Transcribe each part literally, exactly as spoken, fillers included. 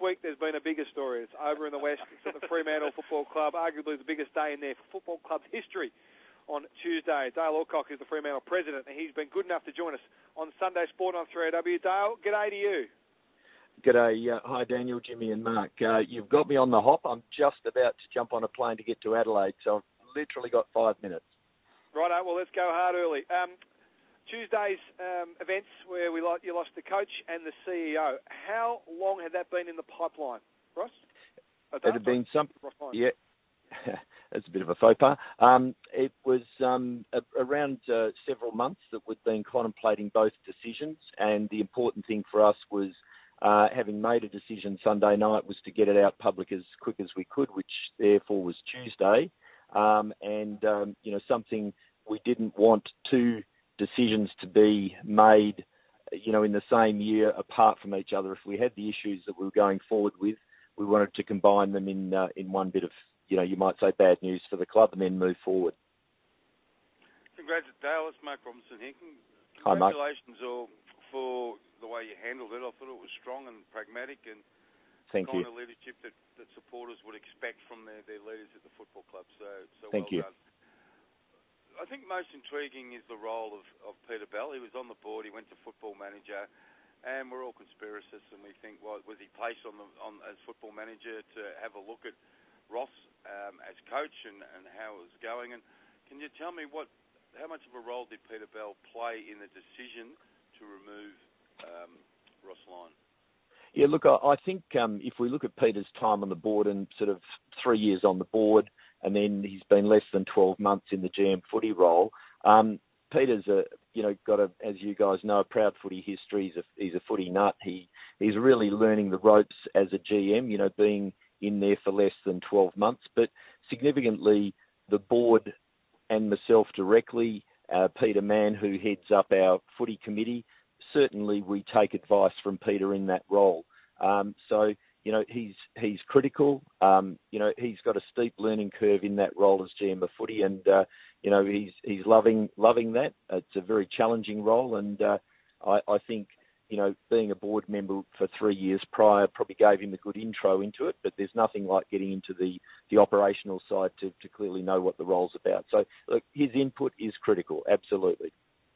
week there's been a bigger story. It's over in the West. It's at the Fremantle Football Club, arguably the biggest day in their football club's history on Tuesday. Dale Alcock is the Fremantle president, and he's been good enough to join us on Sunday Sport on three A W. Dale, g'day to you. G'day. Uh, hi, Daniel, Jimmy and Mark. Uh, you've got me on the hop. I'm just about to jump on a plane to get to Adelaide, so I've literally got five minutes. Righto, well, let's go hard early. Um, Tuesday's um, events where we lo- you lost the coach and the C E O. How long had that been in the pipeline, Ross? Oh, it had been some, yeah. It's a bit of a faux pas. Um, it was um, a, around uh, several months that we'd been contemplating both decisions, and the important thing for us was uh, having made a decision Sunday night was to get it out public as quick as we could, which therefore was Tuesday, um, and um, you know something we didn't want two decisions to be made, you know, in the same year apart from each other. If we had the issues that we were going forward with, we wanted to combine them in uh, in one bit of, you know, you might say bad news for the club and then move forward. Congrats, Dale. It's Mark Robinson here. Hi, Mark. Congratulations all for the way you handled it. I thought it was strong and pragmatic and Thank the you. kind of leadership that, that supporters would expect from their, their leaders at the football club. So, so Thank well you. done. I think most intriguing is the role of, of Peter Bell. He was on the board, he went to football manager, and we're all conspiracists, and we think, well, was he placed on the on as football manager to have a look at Ross um, as coach and, and how it was going? And can you tell me what, how much of a role did Peter Bell play in the decision to remove um, Ross Lyon? Yeah, look, I, I think um, if we look at Peter's time on the board and sort of three years on the board, and then he's been less than twelve months in the G M footy role. Um, Peter's a, you know, got a, as you guys know, a proud footy history. He's a, he's a footy nut. He he's really learning the ropes as a G M, you know, being in there for less than twelve months. But significantly, the board and myself directly, uh, Peter Mann, who heads up our footy committee, certainly we take advice from Peter in that role. Um, so. You know, he's he's critical. Um, you know, he's got a steep learning curve in that role as G M of footy, and uh, you know, he's he's loving loving that. It's a very challenging role, and uh, I, I think you know, being a board member for three years prior probably gave him a good intro into it. But there's nothing like getting into the, the operational side to, to clearly know what the role's about. So, look, his input is critical, absolutely.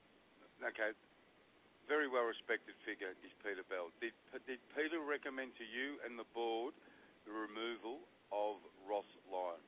Okay. Very well-respected figure is Peter Bell. Did, did Peter recommend to you and the board the removal of Ross Lyon?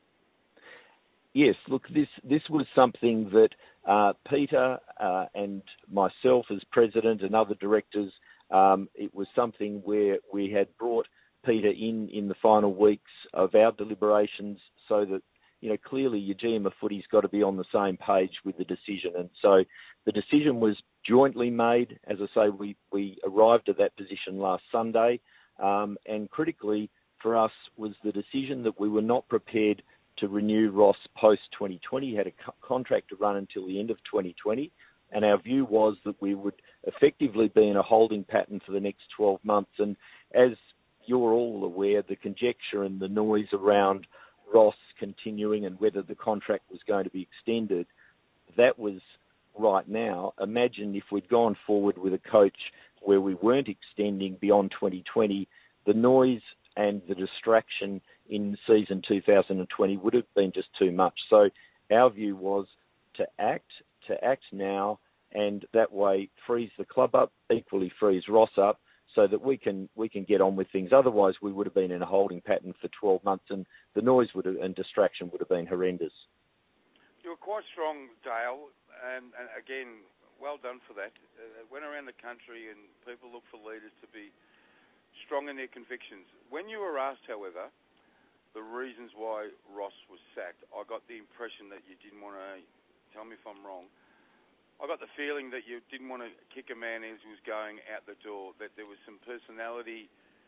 Yes, look, this this was something that uh, Peter uh, and myself as president and other directors, um, it was something where we had brought Peter in in the final weeks of our deliberations so that, you know, clearly your G M of footy's got to be on the same page with the decision. And so the decision was jointly made. As I say, we, we arrived at that position last Sunday. Um, and critically for us was the decision that we were not prepared to renew Ross post twenty twenty. He had a co- contract to run until the end of twenty twenty. And our view was that we would effectively be in a holding pattern for the next twelve months. And as you're all aware, the conjecture and the noise around Ross continuing and whether the contract was going to be extended, that was right now. Imagine if we'd gone forward with a coach where we weren't extending beyond twenty twenty, the noise and the distraction in season two thousand twenty would have been just too much. So our view was to act, to act now, and that way frees the club up, equally frees Ross up, so that we can we can get on with things. Otherwise, we would have been in a holding pattern for twelve months, and the noise would have, and distraction would have been horrendous. You were quite strong, Dale, and, and again, well done for that. Uh, went around the country, and people look for leaders to be strong in their convictions. When you were asked, however, the reasons why Ross was sacked, I got the impression that you didn't want to, tell me if I'm wrong, I got the feeling that you didn't want to kick a man as he was going out the door, that there was some personality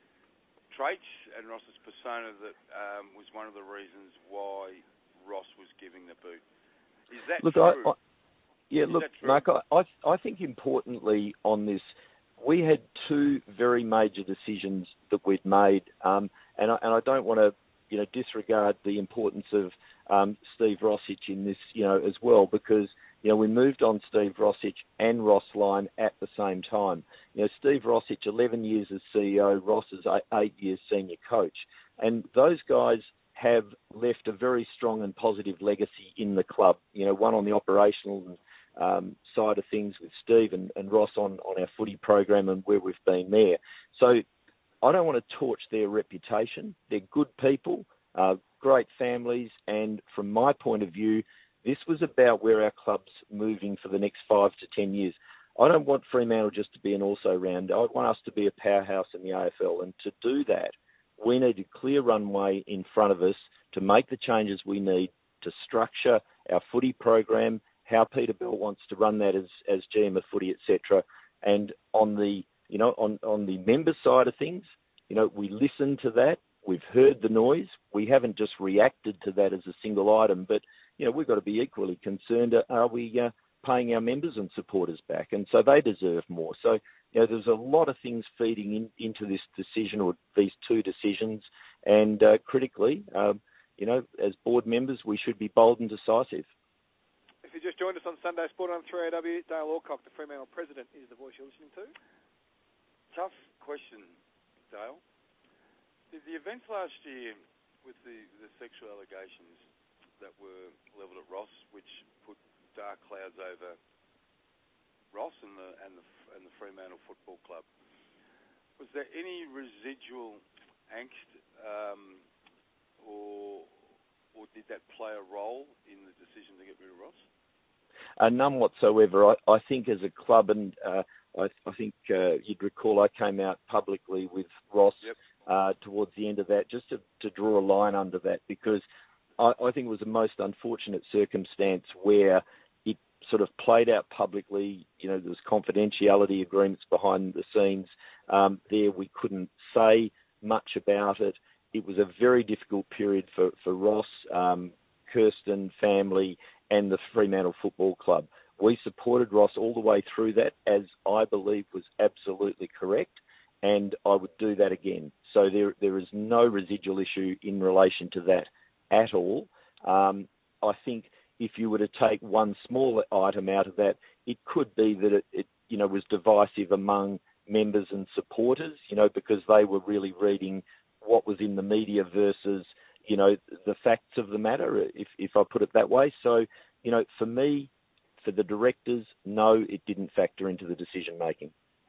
traits and Ross's persona that um, was one of the reasons why Ross was giving the boot. Is that look, true? I, I, yeah, Is look, that true? Mark, I, I think importantly on this, we had two very major decisions that we'd made, um, and, I, and I don't want to, you know, disregard the importance of um, Steve Rossich in this, you know, as well, because you know, we moved on Steve Rossich and Ross Lyon at the same time. You know, Steve Rossich, eleven years as C E O, Ross is eight years senior coach. And those guys have left a very strong and positive legacy in the club. You know, one on the operational um, side of things with Steve and, and Ross on, on our footy program and where we've been there. So I don't want to torch their reputation. They're good people, uh, great families, and from my point of view, this was about where our club's moving for the next five to ten years. I don't want Fremantle just to be an also-rounder. I want us to be a powerhouse in the A F L, and to do that, we need a clear runway in front of us to make the changes we need to structure our footy program, how Peter Bell wants to run that as, as G M of footy, et cetera. And on the, you know, on, on the member side of things, you know, we listen to that. We've heard the noise. We haven't just reacted to that as a single item, but, you know, we've got to be equally concerned. Are we uh, paying our members and supporters back? And so they deserve more. So, you know, there's a lot of things feeding in, into this decision, or these two decisions. And uh, critically, um, you know, as board members, we should be bold and decisive. If you just joined us on Sunday Sport on three A W, Dale Alcock, the Fremantle president, is the voice you're listening to. Tough question, Dale. The, the events last year with the, the sexual allegations that were levelled at Ross, which put dark clouds over Ross and the and the and the Fremantle Football Club. Was there any residual angst, um, or or did that play a role in the decision to get rid of Ross? Uh, none whatsoever. I, I think as a club, and uh, I, I think uh, you'd recall I came out publicly with Ross yep. uh, towards the end of that, just to, to draw a line under that, because I, I think it was a most unfortunate circumstance where it sort of played out publicly. You know, there was confidentiality agreements behind the scenes. Um, there we couldn't say much about it. It was a very difficult period for, for Ross, um, Kirsten, family, and the Fremantle Football Club. We supported Ross all the way through that, as I believe was absolutely correct, and I would do that again. So there there is no residual issue in relation to that at all. Um, I think if you were to take one small item out of that, it could be that it, it you know was divisive among members and supporters, you know, because they were really reading what was in the media versus, you know, the facts of the matter, if if I put it that way. So, you know, for me, for the directors, no, it didn't factor into the decision making.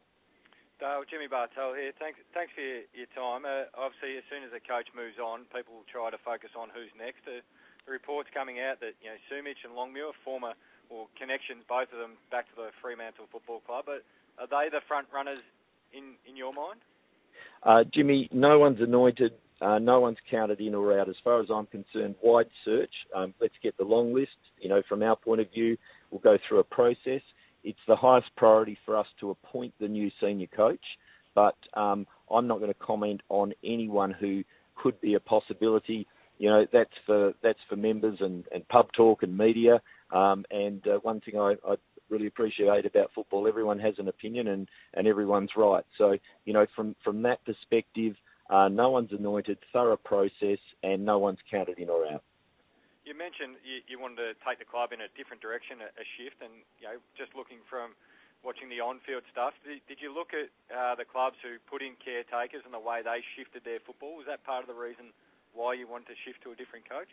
Dale, Jimmy Bartel here. Thanks, thanks for your, your time. Uh, obviously, as soon as a coach moves on, people will try to focus on who's next. Uh, the reports coming out that, you know, Sumich and Longmuir, former or connections, both of them back to the Fremantle Football Club. But are they the front runners in, in your mind? Uh, Jimmy, no one's anointed. Uh, no one's counted in or out. As far as I'm concerned, wide search. Um, let's get the long list. You know, from our point of view, we'll go through a process. It's the highest priority for us to appoint the new senior coach, but um, I'm not going to comment on anyone who could be a possibility. You know, that's for that's for members and, and pub talk and media. Um, and uh, one thing I, I really appreciate about football, everyone has an opinion and, and everyone's right. So, you know, from, from that perspective, uh, no one's anointed, thorough process, and no one's counted in or out. You mentioned you, you wanted to take the club in a different direction, a, a shift, and, you know, just looking from watching the on-field stuff, did, did you look at uh, the clubs who put in caretakers and the way they shifted their football? Was that part of the reason why you wanted to shift to a different coach?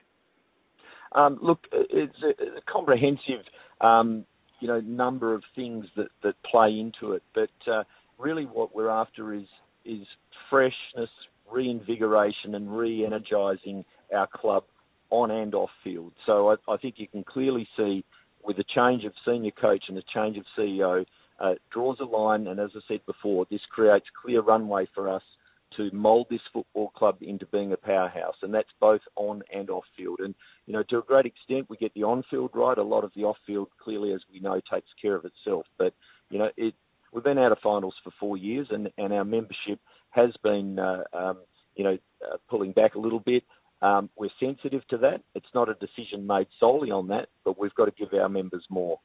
Um, look, it's a, a comprehensive, um, you know, number of things that, that play into it, but uh, really what we're after is is freshness, reinvigoration, and re-energising our club on and off field. So I, I think you can clearly see with a change of senior coach and a change of C E O, uh, draws a line, and as I said before, this creates clear runway for us to mould this football club into being a powerhouse, and that's both on and off field. And, you know, to a great extent, we get the on-field right. A lot of the off-field, clearly, as we know, takes care of itself. But, you know, it, we've been out of finals for four years, and, and our membership has been, uh, um, you know, uh, pulling back a little bit. Um, we're sensitive to that. It's not a decision made solely on that, but we've got to give our members more.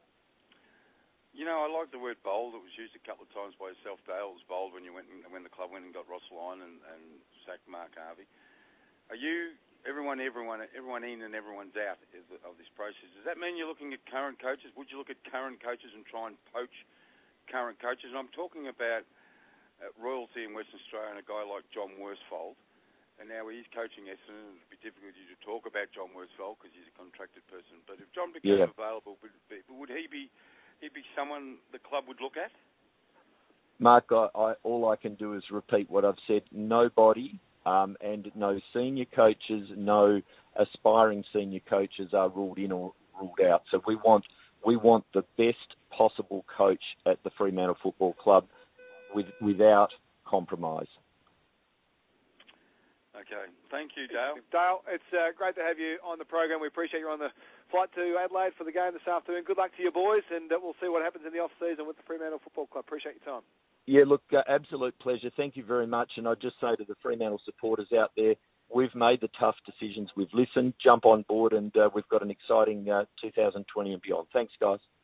You know, I like the word bold. It was used a couple of times by yourself, Dale. It was bold when you went and, when the club went and got Ross Lyon and, and sacked Mark Harvey. Are you everyone, everyone, everyone in and everyone's out of this process. Does that mean you're looking at current coaches? Would you look at current coaches and try and poach current coaches? And I'm talking about uh, royalty in Western Australia and a guy like John Worsfold. And now he's coaching Essendon. It'd be difficult to talk about John Worsfold because he's a contracted person. But if John became yeah. available, would, would he be he be someone the club would look at? Mark, I, I, all I can do is repeat what I've said. Nobody um, and no senior coaches, no aspiring senior coaches are ruled in or ruled out. So we want we want the best possible coach at the Fremantle Football Club with, without compromise. Okay. Thank you, Dale. Dale, it's uh, great to have you on the program. We appreciate you on the flight to Adelaide for the game this afternoon. Good luck to you boys, and uh, we'll see what happens in the off-season with the Fremantle Football Club. Appreciate your time. Yeah, look, uh, absolute pleasure. Thank you very much. And I'd just say to the Fremantle supporters out there, we've made the tough decisions. We've listened, jump on board, and uh, we've got an exciting uh, two thousand twenty and beyond. Thanks, guys.